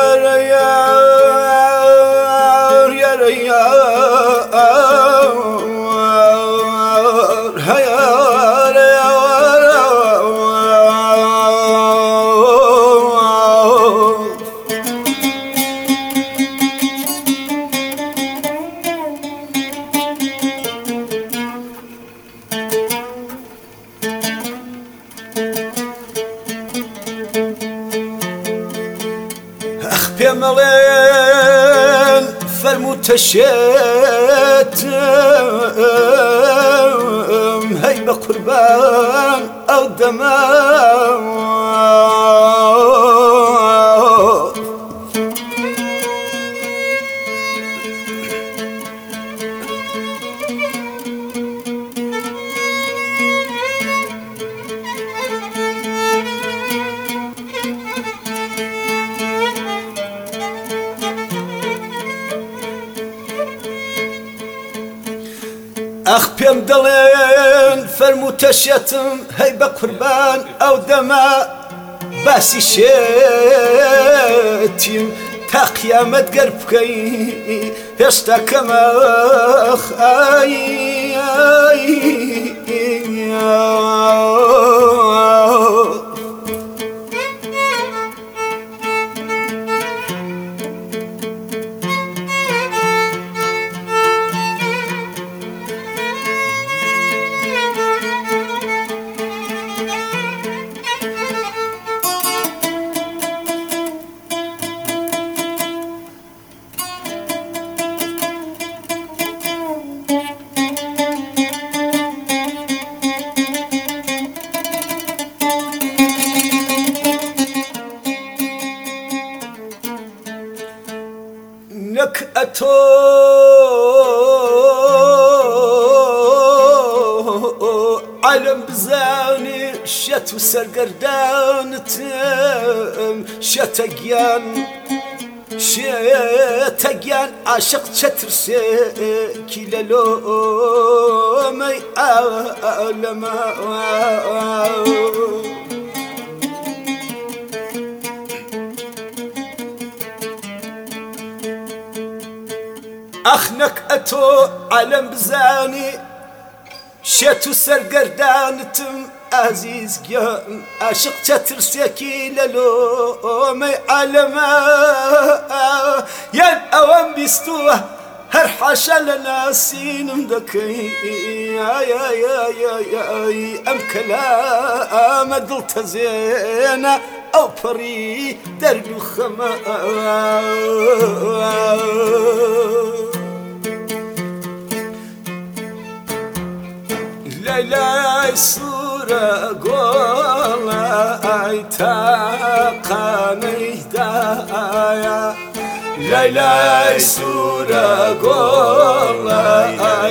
بملين فالمتشتم هي بقربان أو دماء أخ بيم دلين فالمتشتم هي بقربان أو دماء باسي شتيم تا قيامت قربكي هشتا كما نك أتو علم بزاني شتو سرقردان تم شتقيان عاشق شترسكي للو مي أعلم أخنك أتو علم بزاني شتو سرقردانتم عزيز جان عاشق تترسكي للو مي علما ين أوام بيستوه هر حاشا لنا سينم دكي أم كلام دلت زينة أو بري درب الخما ليلى سورة قولا عتاقاني دايا ليلى سورة قولا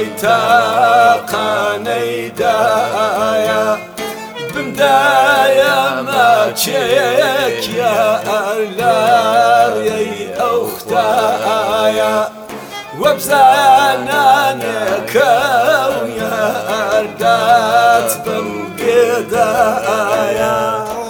عتاقاني دايا بمدايا ما تشيك يا أرلار يا أختايا وبزانانك ويا أردات بمقدايا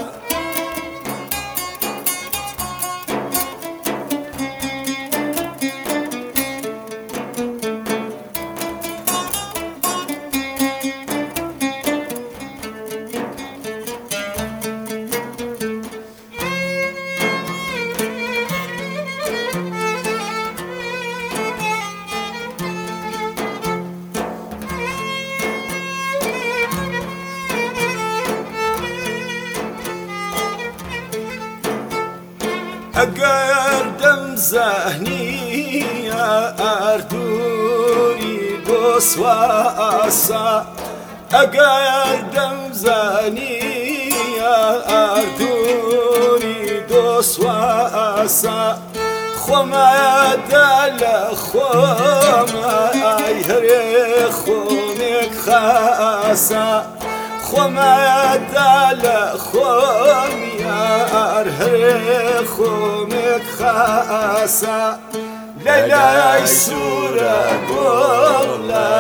أقردم زهني يا أردوري بوسواسا أقردم زهني يا أردوري بوسواسا خما دل خما يهري خمك خاسا خما دل خم يا أرهري خمك خاسا ليلى سورة قولا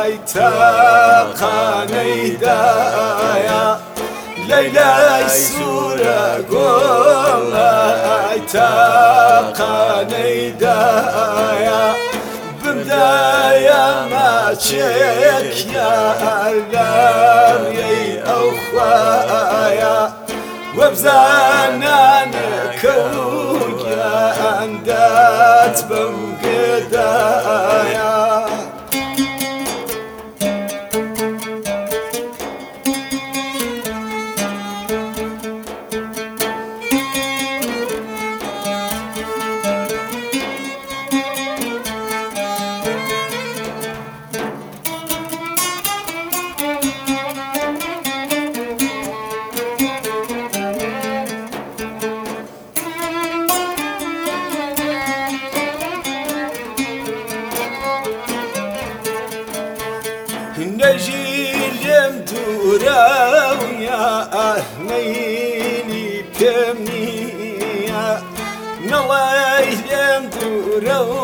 عتاقاني دايا ليلى سورة قولا تاقانەی دایە بمدایە ماچێک یارگاڕیەی ئەو خوایە وەبزانانەکە و گیاندات بەم گێدایە نەژیرم دوورە و یارمەیلی پێم نییە نەڵێی لێم دوورە و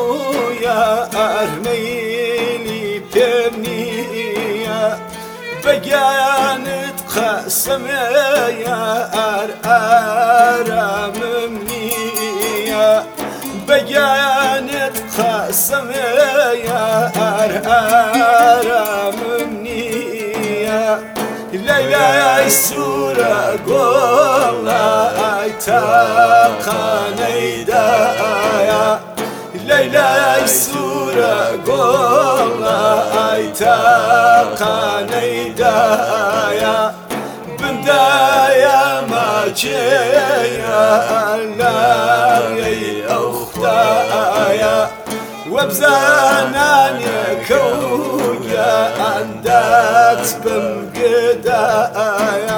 یارمەیلی پێم نییە بەگیانت قەسەمێ یار ئارامم نییە بەگیانت قەسەمێ یار ئارامم نییە لەیلای سوورە گۆڵای تاقانەی دایە لەیلای سوورە گۆڵای تاقانەی دایە بمدایە ماچێیە لاوێی ئەو خوایە وەبزانانێکە و گیاندات بەم گێدایە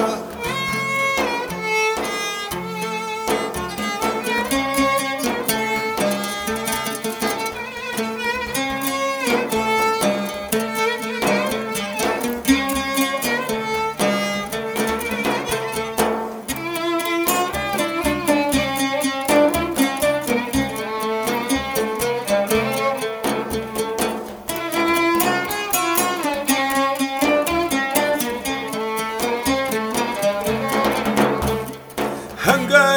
هەنگە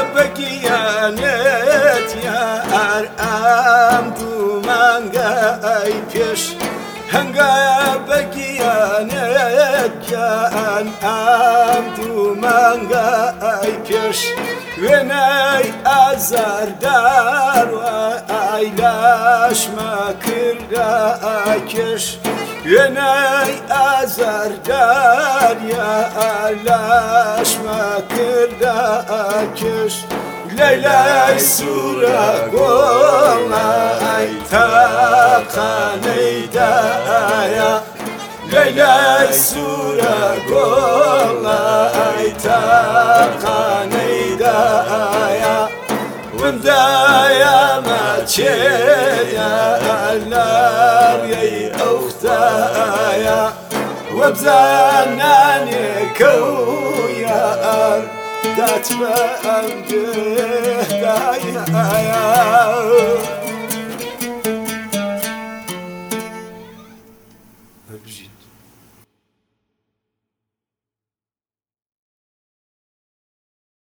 بەگیانێت یار ئەم دوو مانگای پێش هەنگە بەگیانێت گیان ئەم دوو مانگای پێش وێنەی ئازاردار وای لاشمە کردای کێش وێنەی ئازاردار یار لاشمە کردای کێش لەیلای سوورە گۆڵای تاقانەی دایە لەیلای سوورە گۆڵای تاقانەی دایە ومدایە ماچێیە لاوێی ئەو خوایە وەبزانانێکە و یار دات بە ئەم گێدایە